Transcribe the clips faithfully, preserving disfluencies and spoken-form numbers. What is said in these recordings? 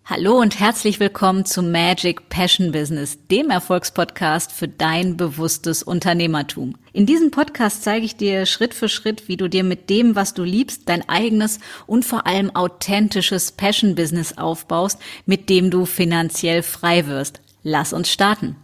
Hallo und herzlich willkommen zu Magic Passion Business, dem Erfolgspodcast für dein bewusstes Unternehmertum. In diesem Podcast zeige ich dir Schritt für Schritt, wie du dir mit dem, was du liebst, dein eigenes und vor allem authentisches Passion Business aufbaust, mit dem du finanziell frei wirst. Lass uns starten.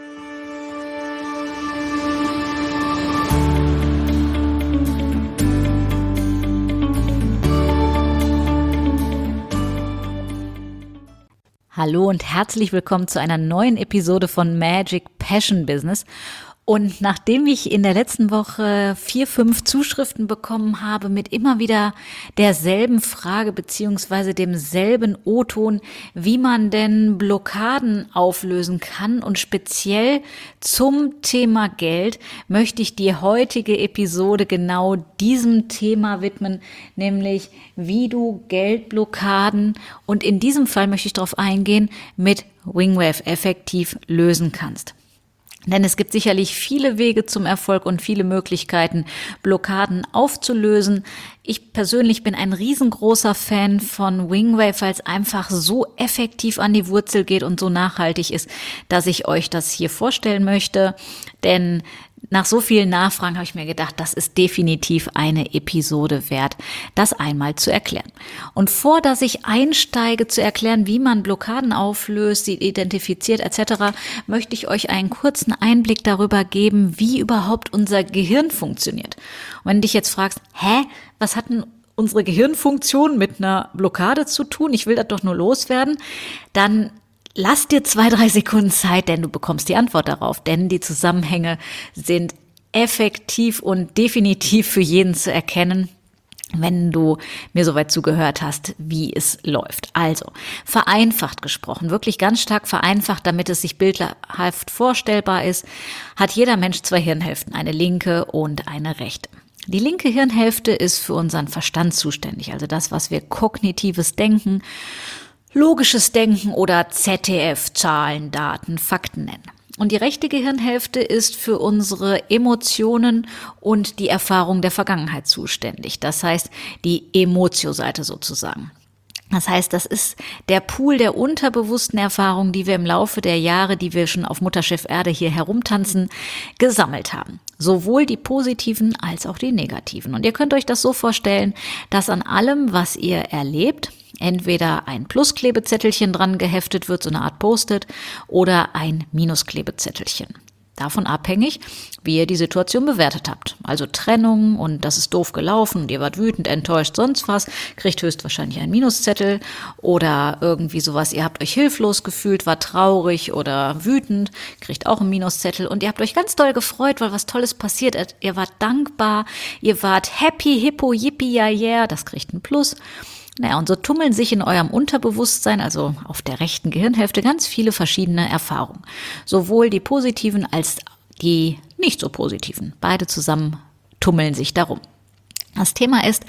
Hallo und herzlich willkommen zu einer neuen Episode von Magic Passion Business. Und nachdem ich in der letzten Woche vier, fünf Zuschriften bekommen habe mit immer wieder derselben Frage beziehungsweise demselben O-Ton, wie man denn Blockaden auflösen kann und speziell zum Thema Geld, möchte ich die heutige Episode genau diesem Thema widmen, nämlich wie du Geldblockaden und in diesem Fall möchte ich darauf eingehen, mit Wingwave effektiv lösen kannst. Denn es gibt sicherlich viele Wege zum Erfolg und viele Möglichkeiten, Blockaden aufzulösen. Ich persönlich bin ein riesengroßer Fan von Wingwave, weil es einfach so effektiv an die Wurzel geht und so nachhaltig ist, dass ich euch das hier vorstellen möchte. Denn nach so vielen Nachfragen habe ich mir gedacht, das ist definitiv eine Episode wert, das einmal zu erklären. Und vor, dass ich einsteige zu erklären, wie man Blockaden auflöst, sie identifiziert et cetera, möchte ich euch einen kurzen Einblick darüber geben, wie überhaupt unser Gehirn funktioniert. Und wenn du dich jetzt fragst, hä, was hat denn unsere Gehirnfunktion mit einer Blockade zu tun? Ich will das doch nur loswerden. Dann lass dir zwei, drei Sekunden Zeit, denn du bekommst die Antwort darauf, denn die Zusammenhänge sind effektiv und definitiv für jeden zu erkennen, wenn du mir soweit zugehört hast, wie es läuft. Also, vereinfacht gesprochen, wirklich ganz stark vereinfacht, damit es sich bildhaft vorstellbar ist, hat jeder Mensch zwei Hirnhälften, eine linke und eine rechte. Die linke Hirnhälfte ist für unseren Verstand zuständig, also das, was wir kognitives Denken, logisches Denken oder Z D F, Zahlen, Daten, Fakten nennen. Und die rechte Gehirnhälfte ist für unsere Emotionen und die Erfahrung der Vergangenheit zuständig. Das heißt, die Emotio-Seite sozusagen. Das heißt, das ist der Pool der unterbewussten Erfahrungen, die wir im Laufe der Jahre, die wir schon auf Mutterschiff Erde hier herumtanzen, gesammelt haben. Sowohl die positiven als auch die negativen. Und ihr könnt euch das so vorstellen, dass an allem, was ihr erlebt, entweder ein Plusklebezettelchen dran geheftet wird, so eine Art Post-it, oder ein Minusklebezettelchen. Davon abhängig, wie ihr die Situation bewertet habt. Also Trennung und das ist doof gelaufen und ihr wart wütend, enttäuscht, sonst was, kriegt höchstwahrscheinlich einen Minuszettel oder irgendwie sowas, ihr habt euch hilflos gefühlt, war traurig oder wütend, kriegt auch einen Minuszettel und ihr habt euch ganz doll gefreut, weil was Tolles passiert ist. Ihr wart dankbar, ihr wart happy, hippo, yippie, ja, yeah, das kriegt ein Plus. Naja, und so tummeln sich in eurem Unterbewusstsein, also auf der rechten Gehirnhälfte, ganz viele verschiedene Erfahrungen. Sowohl die positiven als die nicht so positiven. Beide zusammen tummeln sich darum. Das Thema ist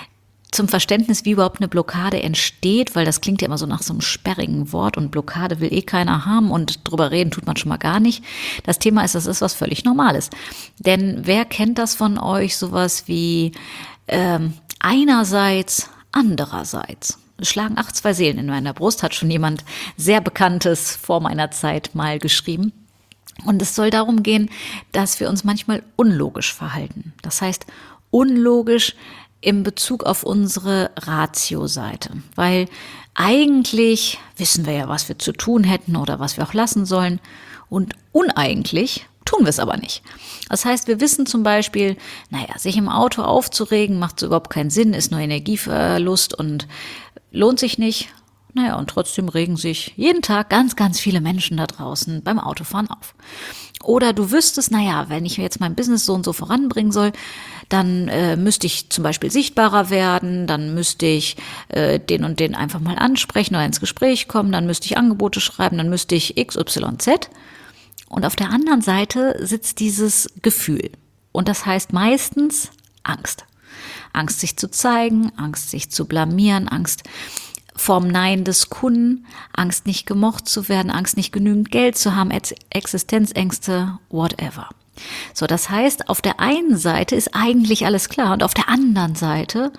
zum Verständnis, wie überhaupt eine Blockade entsteht, weil das klingt ja immer so nach so einem sperrigen Wort und Blockade will eh keiner haben und drüber reden tut man schon mal gar nicht. Das Thema ist, das ist was völlig Normales. Denn wer kennt das von euch, sowas wie ähm, einerseits Andererseits, es schlagen ach zwei Seelen in meiner Brust, hat schon jemand sehr Bekanntes vor meiner Zeit mal geschrieben. Und es soll darum gehen, dass wir uns manchmal unlogisch verhalten. Das heißt, unlogisch in Bezug auf unsere Ratio-Seite. Weil eigentlich wissen wir ja, was wir zu tun hätten oder was wir auch lassen sollen. Und uneigentlich tun wir es aber nicht. Das heißt, wir wissen zum Beispiel, naja, sich im Auto aufzuregen, macht so überhaupt keinen Sinn, ist nur Energieverlust und lohnt sich nicht. Naja, und trotzdem regen sich jeden Tag ganz, ganz viele Menschen da draußen beim Autofahren auf. Oder du wüsstest, naja, wenn ich jetzt mein Business so und so voranbringen soll, dann äh, müsste ich zum Beispiel sichtbarer werden, dann müsste ich äh, den und den einfach mal ansprechen oder ins Gespräch kommen, dann müsste ich Angebote schreiben, dann müsste ich X Y Z. Und auf der anderen Seite sitzt dieses Gefühl. Und das heißt meistens Angst. Angst, sich zu zeigen, Angst, sich zu blamieren, Angst vorm Nein des Kunden, Angst, nicht gemocht zu werden, Angst, nicht genügend Geld zu haben, Existenzängste, whatever. So, das heißt, auf der einen Seite ist eigentlich alles klar und auf der anderen Seite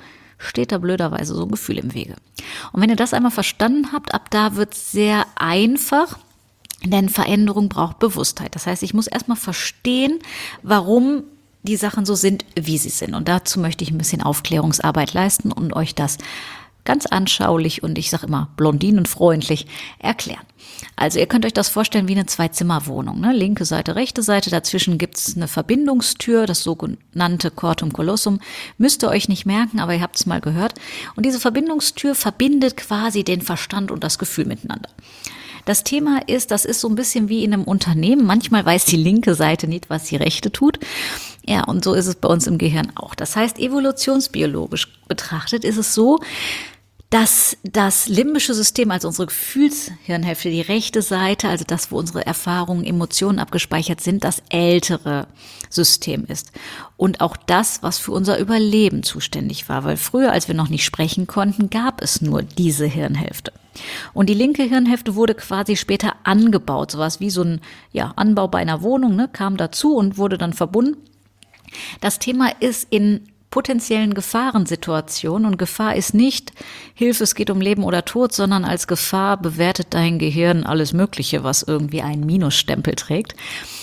steht da blöderweise so ein Gefühl im Wege. Und wenn ihr das einmal verstanden habt, ab da wird es sehr einfach, denn Veränderung braucht Bewusstheit. Das heißt, ich muss erstmal verstehen, warum die Sachen so sind, wie sie sind. Und dazu möchte ich ein bisschen Aufklärungsarbeit leisten und euch das ganz anschaulich und ich sage immer blondinenfreundlich erklären. Also ihr könnt euch das vorstellen wie eine Zwei-Zimmer-Wohnung. Ne? Linke Seite, rechte Seite, dazwischen gibt es eine Verbindungstür, das sogenannte Cortum callosum. Müsst ihr euch nicht merken, aber ihr habt es mal gehört. Und diese Verbindungstür verbindet quasi den Verstand und das Gefühl miteinander. Das Thema ist, das ist so ein bisschen wie in einem Unternehmen. Manchmal weiß die linke Seite nicht, was die rechte tut. Ja, und so ist es bei uns im Gehirn auch. Das heißt, evolutionsbiologisch betrachtet ist es so, dass das limbische System, also unsere Gefühlshirnhälfte, die rechte Seite, also das, wo unsere Erfahrungen, Emotionen abgespeichert sind, das ältere System ist. Und auch das, was für unser Überleben zuständig war. Weil früher, als wir noch nicht sprechen konnten, gab es nur diese Hirnhälfte. Und die linke Hirnhälfte wurde quasi später angebaut. Sowas wie so ein ja, Anbau bei einer Wohnung, ne, kam dazu und wurde dann verbunden. Das Thema ist in potenziellen Gefahrensituationen und Gefahr ist nicht Hilfe, es geht um Leben oder Tod, sondern als Gefahr bewertet dein Gehirn alles Mögliche, was irgendwie einen Minusstempel trägt.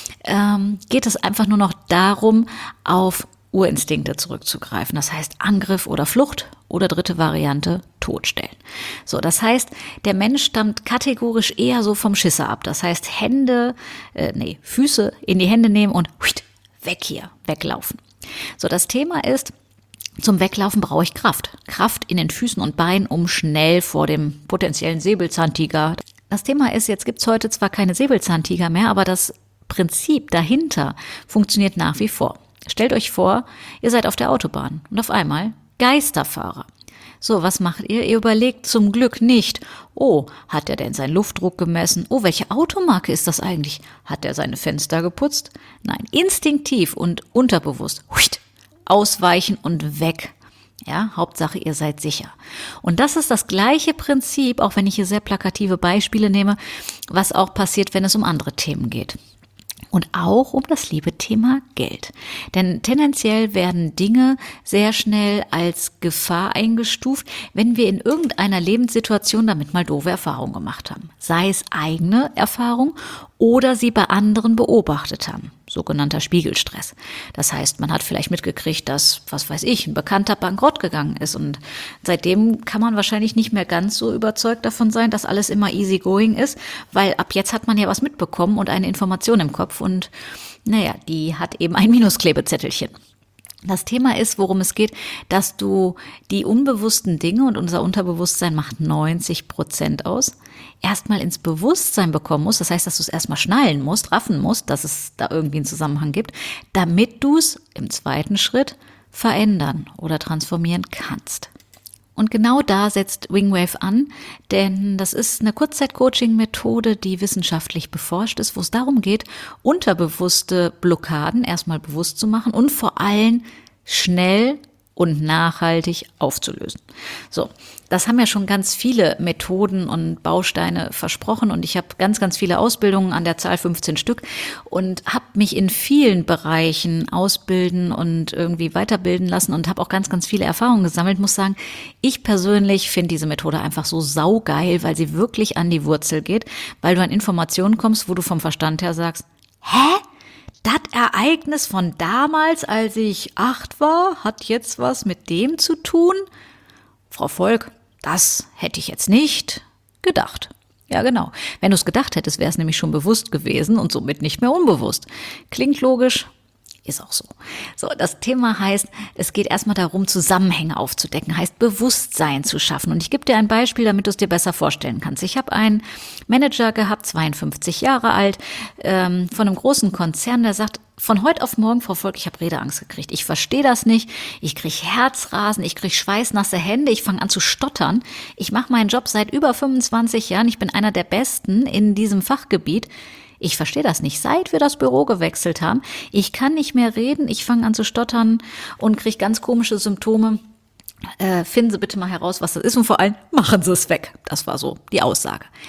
Ähm, geht es einfach nur noch darum, auf Urinstinkte zurückzugreifen. Das heißt Angriff oder Flucht oder dritte Variante totstellen. So, das heißt, der Mensch stammt kategorisch eher so vom Schisser ab. Das heißt Hände, äh, nee, Füße in die Hände nehmen und huiht, weg hier, weglaufen. So, das Thema ist, zum Weglaufen brauche ich Kraft. Kraft in den Füßen und Beinen, um schnell vor dem potenziellen Säbelzahntiger. Das Thema ist, jetzt gibt es heute zwar keine Säbelzahntiger mehr, aber das Prinzip dahinter funktioniert nach wie vor. Stellt euch vor, ihr seid auf der Autobahn und auf einmal Geisterfahrer. So, was macht ihr? Ihr überlegt zum Glück nicht, oh, hat er denn seinen Luftdruck gemessen? Oh, welche Automarke ist das eigentlich? Hat er seine Fenster geputzt? Nein, instinktiv und unterbewusst. Huiht, ausweichen und weg. Ja, Hauptsache, ihr seid sicher. Und das ist das gleiche Prinzip, auch wenn ich hier sehr plakative Beispiele nehme, was auch passiert, wenn es um andere Themen geht. Und auch um das liebe Thema Geld. Denn tendenziell werden Dinge sehr schnell als Gefahr eingestuft, wenn wir in irgendeiner Lebenssituation damit mal doofe Erfahrungen gemacht haben. Sei es eigene Erfahrung oder sie bei anderen beobachtet haben. Sogenannter Spiegelstress. Das heißt, man hat vielleicht mitgekriegt, dass, was weiß ich, ein Bekannter bankrott gegangen ist. Und seitdem kann man wahrscheinlich nicht mehr ganz so überzeugt davon sein, dass alles immer easy going ist, weil ab jetzt hat man ja was mitbekommen und eine Information im Kopf und naja, die hat eben ein Minusklebezettelchen. Das Thema ist, worum es geht, dass du die unbewussten Dinge, und unser Unterbewusstsein macht neunzig Prozent aus, erstmal ins Bewusstsein bekommen musst. Das heißt, dass du es erstmal schnallen musst, raffen musst, dass es da irgendwie einen Zusammenhang gibt, damit du es im zweiten Schritt verändern oder transformieren kannst. Und genau da setzt Wingwave an, denn das ist eine Kurzzeit-Coaching-Methode, die wissenschaftlich beforscht ist, wo es darum geht, unterbewusste Blockaden erstmal bewusst zu machen und vor allem schnell und nachhaltig aufzulösen. So, das haben ja schon ganz viele Methoden und Bausteine versprochen und ich habe ganz, ganz viele Ausbildungen, an der Zahl fünfzehn Stück, und habe mich in vielen Bereichen ausbilden und irgendwie weiterbilden lassen und habe auch ganz, ganz viele Erfahrungen gesammelt. Muss sagen, ich persönlich finde diese Methode einfach so saugeil, weil sie wirklich an die Wurzel geht, weil du an Informationen kommst, wo du vom Verstand her sagst, hä? Das Ereignis von damals, als ich acht war, hat jetzt was mit dem zu tun? Frau Volk, das hätte ich jetzt nicht gedacht. Ja, genau. Wenn du es gedacht hättest, wäre es nämlich schon bewusst gewesen und somit nicht mehr unbewusst. Klingt logisch, ist auch so. So, das Thema heißt, es geht erstmal darum, Zusammenhänge aufzudecken, heißt Bewusstsein zu schaffen. Und ich gebe dir ein Beispiel, damit du es dir besser vorstellen kannst. Ich habe einen Manager gehabt, zweiundfünfzig Jahre alt, ähm, von einem großen Konzern, der sagt, von heute auf morgen, Frau Volk, ich habe Redeangst gekriegt. Ich verstehe das nicht. Ich kriege Herzrasen, ich kriege schweißnasse Hände, ich fange an zu stottern. Ich mache meinen Job seit über fünfundzwanzig Jahren. Ich bin einer der Besten in diesem Fachgebiet. Ich verstehe das nicht. Seit wir das Büro gewechselt haben, ich kann nicht mehr reden, ich fange an zu stottern und kriege ganz komische Symptome. Äh, finden Sie bitte mal heraus, was das ist und vor allem machen Sie es weg. Das war so die Aussage.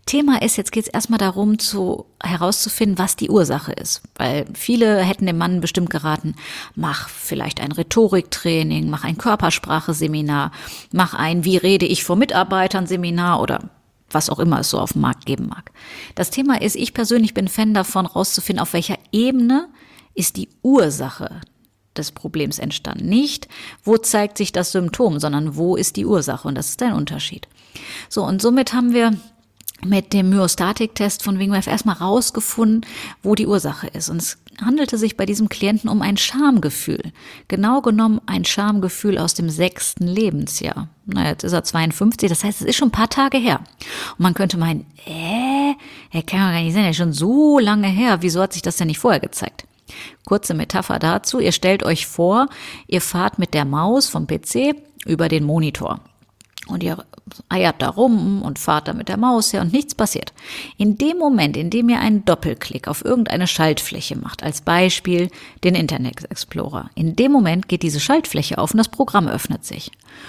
Thema ist, jetzt geht es erstmal darum, zu, herauszufinden, was die Ursache ist. Weil viele hätten dem Mann bestimmt geraten, mach vielleicht ein Rhetoriktraining, mach ein Körpersprache-Seminar, mach ein Wie rede ich vor Mitarbeitern Seminar oder was auch immer es so auf dem Markt geben mag. Das Thema ist, ich persönlich bin Fan davon, rauszufinden, auf welcher Ebene ist die Ursache des Problems entstanden. Nicht, wo zeigt sich das Symptom, sondern wo ist die Ursache, und das ist ein Unterschied. So, und somit haben wir mit dem Myostatik-Test von Wingwave erstmal rausgefunden, wo die Ursache ist. Und es handelte sich bei diesem Klienten um ein Schamgefühl. Genau genommen ein Schamgefühl aus dem sechsten Lebensjahr. Na, jetzt ist er zweiundfünfzig, das heißt, es ist schon ein paar Tage her. Und man könnte meinen, äh, er kann ja gar nicht sein, er ist schon so lange her. Wieso hat sich das denn nicht vorher gezeigt? Kurze Metapher dazu. Ihr stellt euch vor, ihr fahrt mit der Maus vom P C über den Monitor. Und ihr eiert da rum und fahrt da mit der Maus her und nichts passiert. In dem Moment, in dem ihr einen Doppelklick auf irgendeine Schaltfläche macht, als Beispiel den Internet Explorer, in dem Moment geht diese Schaltfläche auf und das Programm öffnet sich.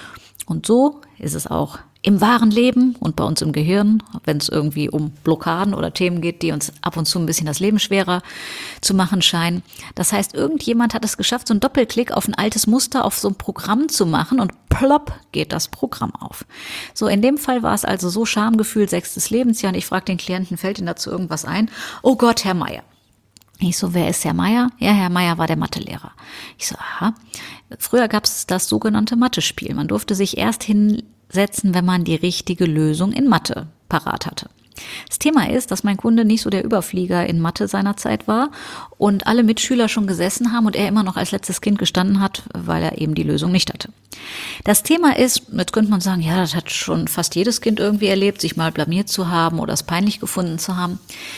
Und so ist es auch im wahren Leben und bei uns im Gehirn, wenn es irgendwie um Blockaden oder Themen geht, die uns ab und zu ein bisschen das Leben schwerer zu machen scheinen. Das heißt, irgendjemand hat es geschafft, so einen Doppelklick auf ein altes Muster auf so ein Programm zu machen und plopp geht das Programm auf. So, in dem Fall war es also so Schamgefühl, sechstes Lebensjahr, und ich frage den Klienten, fällt Ihnen dazu irgendwas ein? Oh Gott, Herr Meier. Ich so, wer ist Herr Meier? Ja, Herr Meier war der Mathelehrer. Ich so, aha. Früher gab es das sogenannte Mathe-Spiel. Man durfte sich erst hinsetzen, wenn man die richtige Lösung in Mathe parat hatte. Das Thema ist, dass mein Kunde nicht so der Überflieger in Mathe seiner Zeit war und alle Mitschüler schon gesessen haben und er immer noch als letztes Kind gestanden hat, weil er eben die Lösung nicht hatte. Das Thema ist, jetzt könnte man sagen, ja, das hat schon fast jedes Kind irgendwie erlebt, sich mal blamiert zu haben oder es peinlich gefunden zu haben.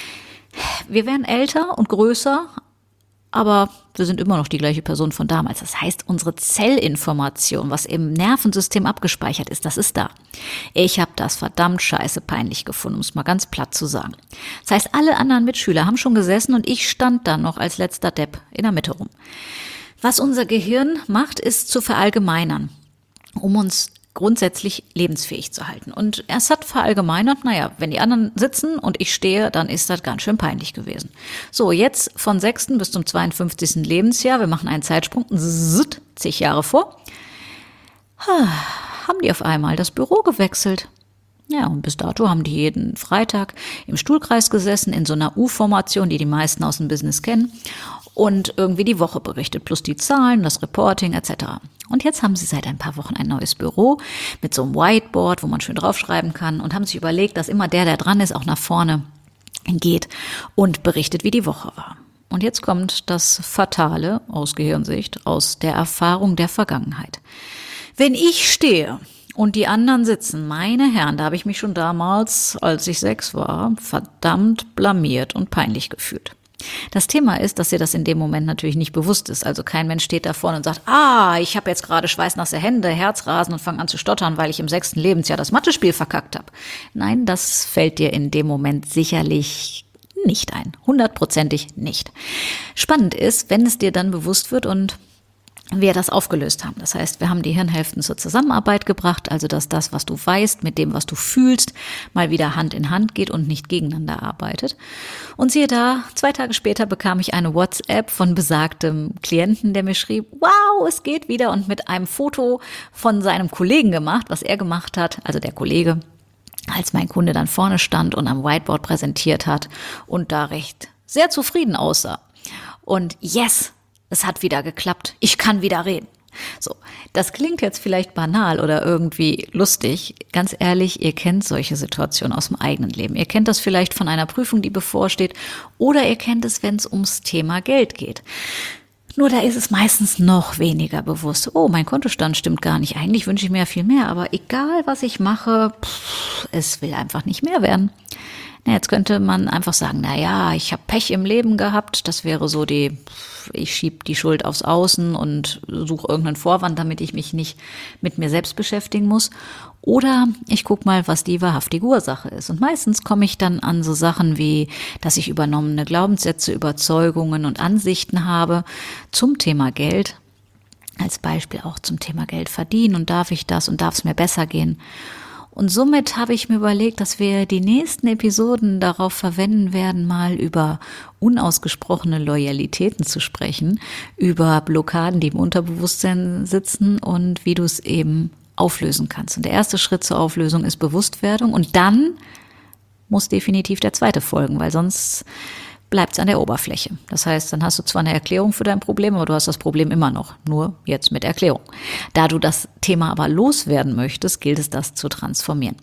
Wir werden älter und größer, aber wir sind immer noch die gleiche Person von damals. Das heißt, unsere Zellinformation, was im Nervensystem abgespeichert ist, das ist da. Ich habe das verdammt scheiße peinlich gefunden, um es mal ganz platt zu sagen. Das heißt, alle anderen Mitschüler haben schon gesessen und ich stand dann noch als letzter Depp in der Mitte rum. Was unser Gehirn macht, ist zu verallgemeinern, um uns grundsätzlich lebensfähig zu halten. Und es hat verallgemeinert, naja, wenn die anderen sitzen und ich stehe, dann ist das ganz schön peinlich gewesen. So, jetzt von sechsten bis zum zweiundfünfzigsten Lebensjahr, wir machen einen Zeitsprung, zzzt, zig Jahre vor, haben die auf einmal das Büro gewechselt. Ja, und bis dato haben die jeden Freitag im Stuhlkreis gesessen, in so einer U-Formation, die die meisten aus dem Business kennen, und irgendwie die Woche berichtet, plus die Zahlen, das Reporting et cetera. Und jetzt haben sie seit ein paar Wochen ein neues Büro mit so einem Whiteboard, wo man schön draufschreiben kann, und haben sich überlegt, dass immer der, der dran ist, auch nach vorne geht und berichtet, wie die Woche war. Und jetzt kommt das Fatale aus Gehirnsicht, aus der Erfahrung der Vergangenheit. Wenn ich stehe und die anderen sitzen, meine Herren, da habe ich mich schon damals, als ich sechs war, verdammt blamiert und peinlich gefühlt. Das Thema ist, dass ihr das in dem Moment natürlich nicht bewusst ist. Also kein Mensch steht da vorne und sagt, ah, ich habe jetzt gerade schweißnasse Hände, Herzrasen und fange an zu stottern, weil ich im sechsten Lebensjahr das Mathespiel verkackt habe. Nein, das fällt dir in dem Moment sicherlich nicht ein. Hundertprozentig nicht. Spannend ist, wenn es dir dann bewusst wird und wir das aufgelöst haben. Das heißt, wir haben die Hirnhälften zur Zusammenarbeit gebracht, also dass das, was du weißt, mit dem, was du fühlst, mal wieder Hand in Hand geht und nicht gegeneinander arbeitet. Und siehe da, zwei Tage später bekam ich eine WhatsApp von besagtem Klienten, der mir schrieb, wow, es geht wieder, und mit einem Foto von seinem Kollegen gemacht, was er gemacht hat, also der Kollege, als mein Kunde dann vorne stand und am Whiteboard präsentiert hat und da recht sehr zufrieden aussah. Und yes, es hat wieder geklappt. Ich kann wieder reden. So, das klingt jetzt vielleicht banal oder irgendwie lustig. Ganz ehrlich, ihr kennt solche Situationen aus dem eigenen Leben. Ihr kennt das vielleicht von einer Prüfung, die bevorsteht, oder ihr kennt es, wenn es ums Thema Geld geht. Nur da ist es meistens noch weniger bewusst. Oh, mein Kontostand stimmt gar nicht. Eigentlich wünsche ich mir ja viel mehr, aber egal, was ich mache, pff, es will einfach nicht mehr werden. Na, jetzt könnte man einfach sagen, na ja, ich habe Pech im Leben gehabt. Das wäre so die, ich schiebe die Schuld aufs Außen und suche irgendeinen Vorwand, damit ich mich nicht mit mir selbst beschäftigen muss. Oder ich gucke mal, was die wahrhaftige Ursache ist. Und meistens komme ich dann an so Sachen wie, dass ich übernommene Glaubenssätze, Überzeugungen und Ansichten habe zum Thema Geld. Als Beispiel auch zum Thema Geld verdienen, und darf ich das und darf es mir besser gehen. Und somit habe ich mir überlegt, dass wir die nächsten Episoden darauf verwenden werden, mal über unausgesprochene Loyalitäten zu sprechen, über Blockaden, die im Unterbewusstsein sitzen und wie du es eben auflösen kannst. Und der erste Schritt zur Auflösung ist Bewusstwerdung und dann muss definitiv der zweite folgen, weil sonst bleibt es an der Oberfläche. Das heißt, dann hast du zwar eine Erklärung für dein Problem, aber du hast das Problem immer noch, nur jetzt mit Erklärung. Da du das Thema aber loswerden möchtest, gilt es, das zu transformieren.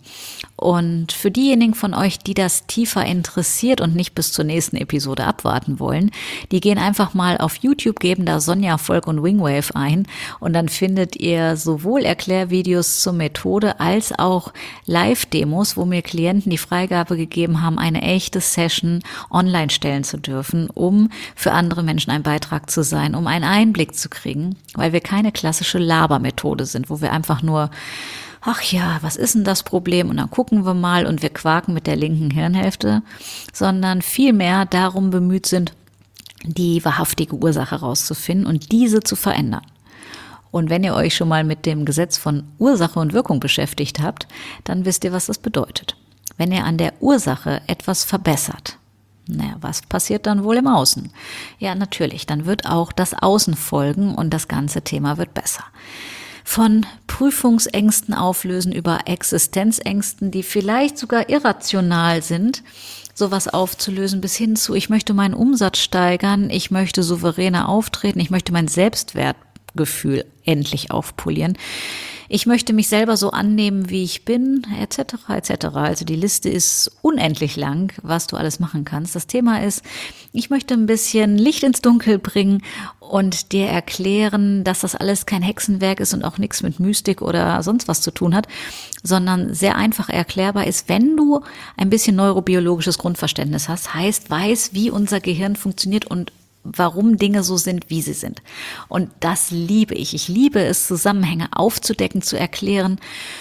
Und für diejenigen von euch, die das tiefer interessiert und nicht bis zur nächsten Episode abwarten wollen, die gehen einfach mal auf YouTube, geben da Sonja Volk und Wingwave ein und dann findet ihr sowohl Erklärvideos zur Methode als auch Live-Demos, wo mir Klienten die Freigabe gegeben haben, eine echte Session online stellen zu dürfen, um für andere Menschen ein Beitrag zu sein, um einen Einblick zu kriegen, weil wir keine klassische Labermethode sind, wo wir einfach nur ach ja, was ist denn das Problem? Und dann gucken wir mal und wir quaken mit der linken Hirnhälfte, sondern vielmehr darum bemüht sind, die wahrhaftige Ursache herauszufinden und diese zu verändern. Und wenn ihr euch schon mal mit dem Gesetz von Ursache und Wirkung beschäftigt habt, dann wisst ihr, was das bedeutet. Wenn ihr an der Ursache etwas verbessert, naja, was passiert dann wohl im Außen? Ja, natürlich, dann wird auch das Außen folgen und das ganze Thema wird besser. Von Prüfungsängsten auflösen über Existenzängsten, die vielleicht sogar irrational sind, sowas aufzulösen bis hin zu, ich möchte meinen Umsatz steigern, ich möchte souveräner auftreten, ich möchte mein Selbstwertgefühl endlich aufpolieren. Ich möchte mich selber so annehmen, wie ich bin, et cetera et cetera. Also die Liste ist unendlich lang, was du alles machen kannst. Das Thema ist, ich möchte ein bisschen Licht ins Dunkel bringen und dir erklären, dass das alles kein Hexenwerk ist und auch nichts mit Mystik oder sonst was zu tun hat, sondern sehr einfach erklärbar ist, wenn du ein bisschen neurobiologisches Grundverständnis hast, heißt, weiß, wie unser Gehirn funktioniert und warum Dinge so sind, wie sie sind. Und das liebe ich. Ich liebe es, Zusammenhänge aufzudecken, zu erklären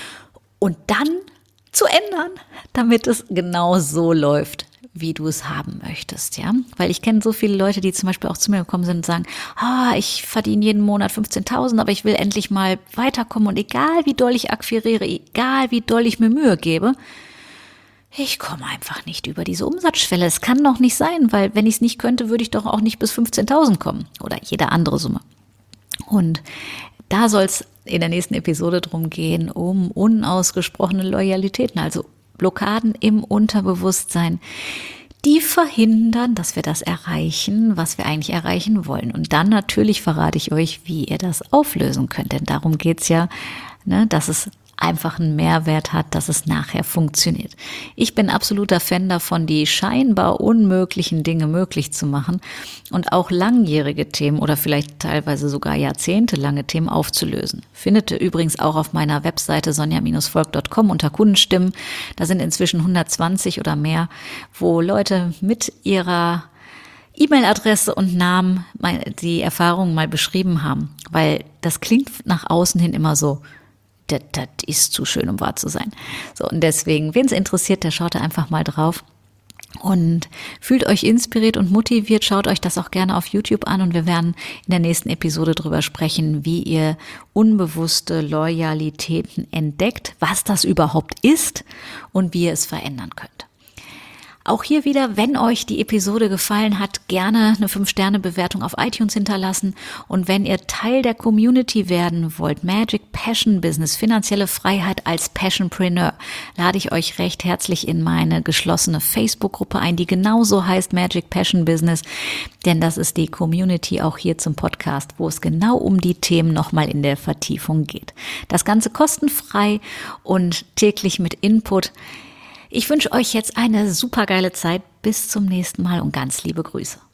und dann zu ändern, damit es genau so läuft, wie du es haben möchtest, ja. Weil ich kenne so viele Leute, die zum Beispiel auch zu mir gekommen sind und sagen, ah, ich verdiene jeden Monat fünfzehntausend, aber ich will endlich mal weiterkommen und egal wie doll ich akquiriere, egal wie doll ich mir Mühe gebe, ich komme einfach nicht über diese Umsatzschwelle. Es kann doch nicht sein, weil wenn ich es nicht könnte, würde ich doch auch nicht bis fünfzehntausend kommen oder jede andere Summe. Und da soll es in der nächsten Episode drum gehen, um unausgesprochene Loyalitäten, also Blockaden im Unterbewusstsein, die verhindern, dass wir das erreichen, was wir eigentlich erreichen wollen. Und dann natürlich verrate ich euch, wie ihr das auflösen könnt. Denn darum geht's ja, ne, dass es einfach einen Mehrwert hat, dass es nachher funktioniert. Ich bin absoluter Fan davon, die scheinbar unmöglichen Dinge möglich zu machen und auch langjährige Themen oder vielleicht teilweise sogar jahrzehntelange Themen aufzulösen. Findet ihr übrigens auch auf meiner Webseite sonja Bindestrich volk Punkt com unter Kundenstimmen. Da sind inzwischen hundertzwanzig oder mehr, wo Leute mit ihrer E-Mail-Adresse und Namen die Erfahrungen mal beschrieben haben, weil das klingt nach außen hin immer so, Das, das ist zu schön, um wahr zu sein. So, und deswegen, wen es interessiert, der schaut da einfach mal drauf und fühlt euch inspiriert und motiviert. Schaut euch das auch gerne auf YouTube an und wir werden in der nächsten Episode drüber sprechen, wie ihr unbewusste Loyalitäten entdeckt, was das überhaupt ist und wie ihr es verändern könnt. Auch hier wieder, wenn euch die Episode gefallen hat, gerne eine fünf Sterne Bewertung auf iTunes hinterlassen. Und wenn ihr Teil der Community werden wollt, Magic Passion Business, finanzielle Freiheit als Passionpreneur, lade ich euch recht herzlich in meine geschlossene Facebook-Gruppe ein, die genauso heißt Magic Passion Business. Denn das ist die Community auch hier zum Podcast, wo es genau um die Themen nochmal in der Vertiefung geht. Das Ganze kostenfrei und täglich mit Input. Ich wünsche euch jetzt eine supergeile Zeit. Bis zum nächsten Mal und ganz liebe Grüße.